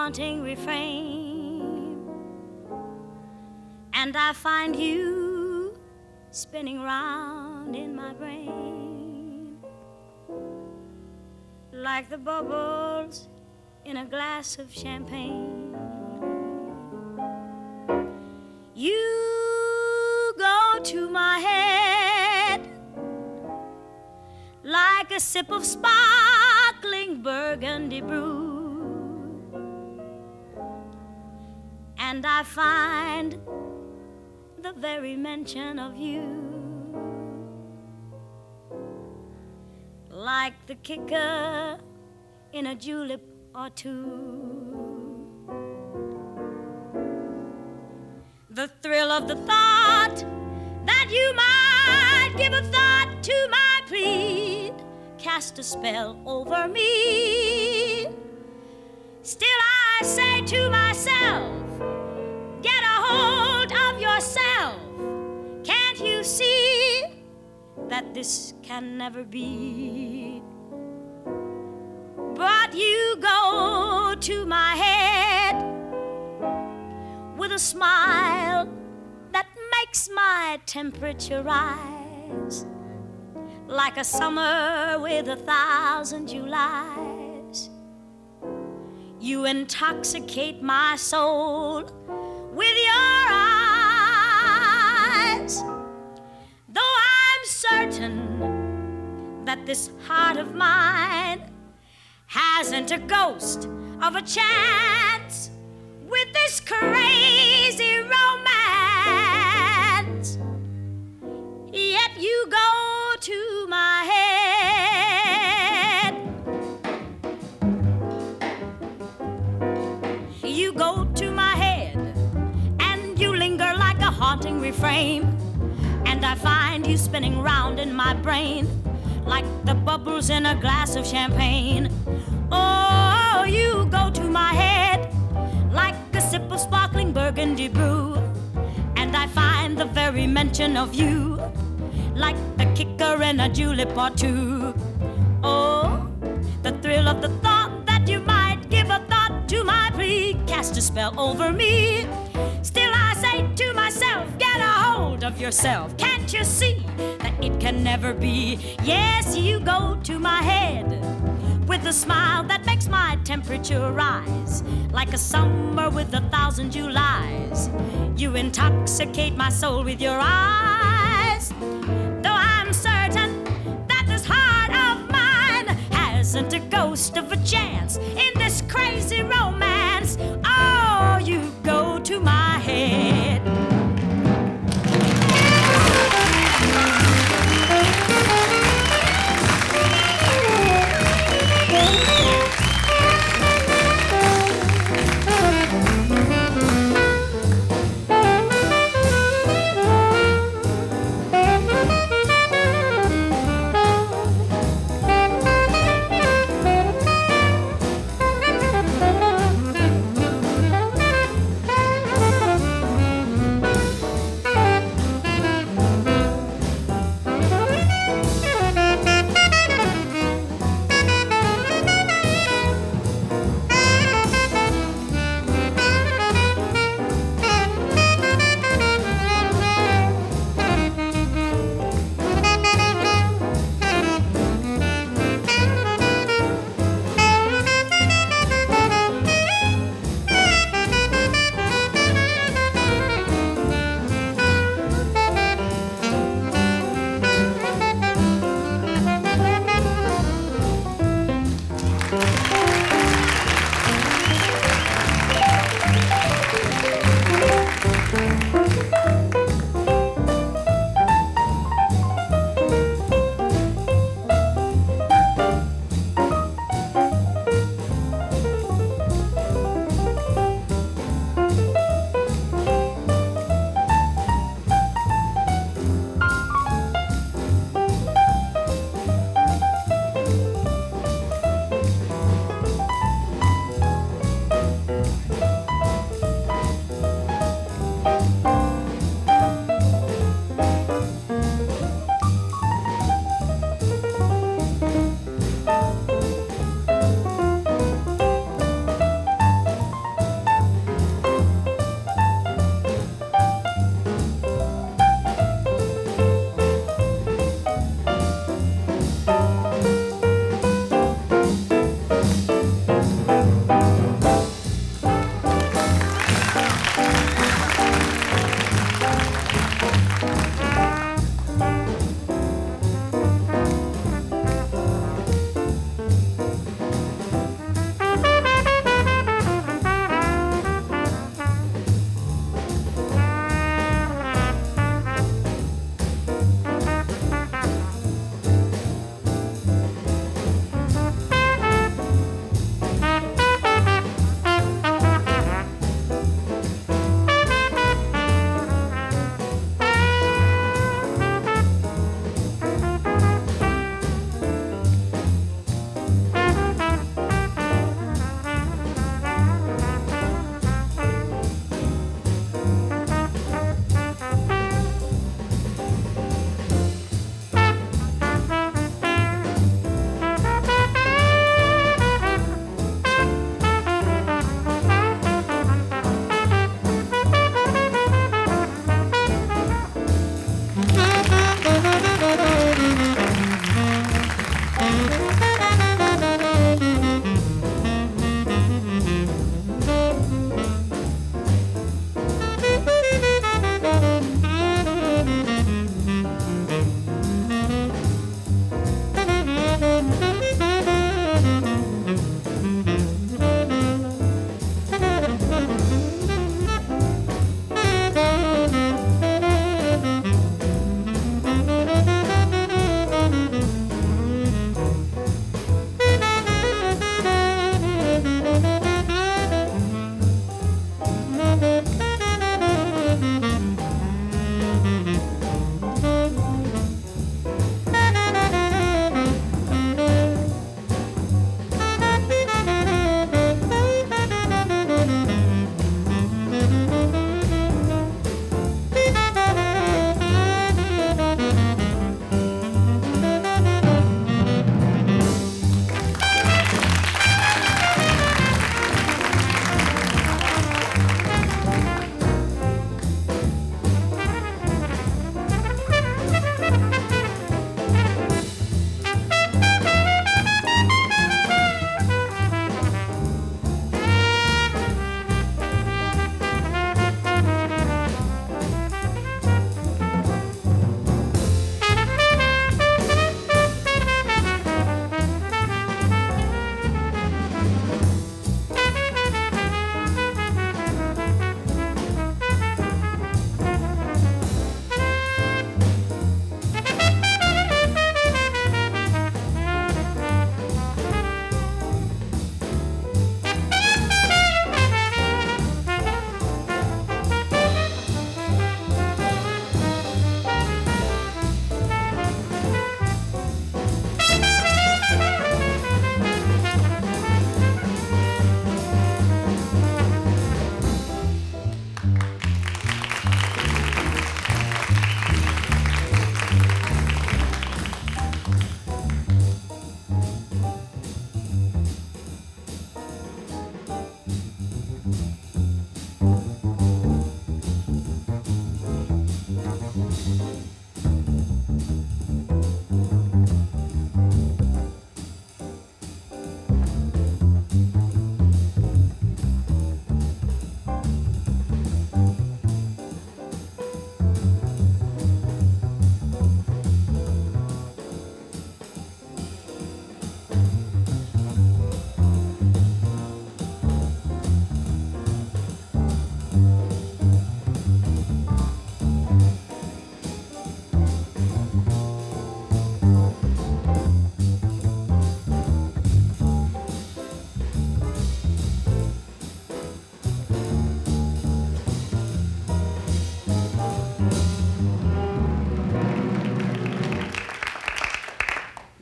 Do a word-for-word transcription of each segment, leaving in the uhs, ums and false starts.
haunting refrain, and I find you spinning round in my brain like the bubbles in a glass of champagne. You go to my head like a sip of sparkling burgundy brew, and I find the very mention of you like the kicker in a julep or two. The thrill of the thought that you might give a thought to my plead cast a spell over me. Still I say to myself, get a hold of yourself. Can't you see that this can never be? But you go to my head with a smile that makes my temperature rise like a summer with a thousand Julys. You intoxicate my soul with your eyes. Though I'm certain that this heart of mine hasn't a ghost of a chance with this crazy romance, yet you go to my head. You go to my head and you linger like a haunting refrain, and I find you spinning round in my brain like the bubbles in a glass of champagne. Oh, you go to my head like a sip of sparkling burgundy brew, and I find the very mention of you like the kicker in a julep or two. Oh, the thrill of the thought that you might give a thought to my plea cast a spell over me. Still I say to myself, get a hold of yourself. Can't you see that it can never be? Yes, you go to my head with a smile that makes my temperature rise like a summer with a thousand Julys. You intoxicate my soul with your eyes. Though I'm certain that this heart of mine hasn't a ghost of a chance in this crazy romance. Oh, you go to my head.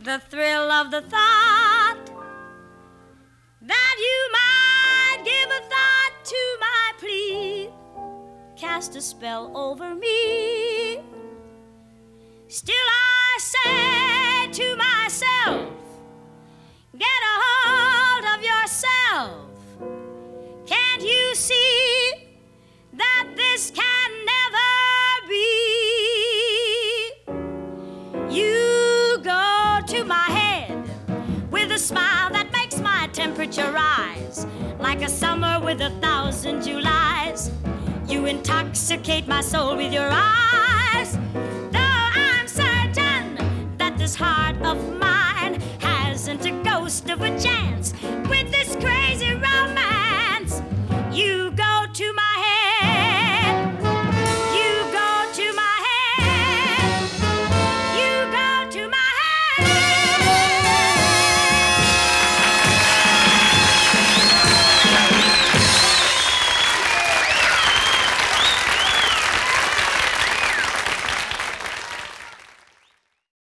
The thrill of the thought that you might give a thought to my plea cast a spell over me. Still I say to myself, get a hold of yourself. Can't you see that this can never be? You go to my head with a smile that makes my temperature rise like a summer with a thousand Julys. You intoxicate my soul with your eyes. Though I'm certain that this heart of mine hasn't a ghost of a chance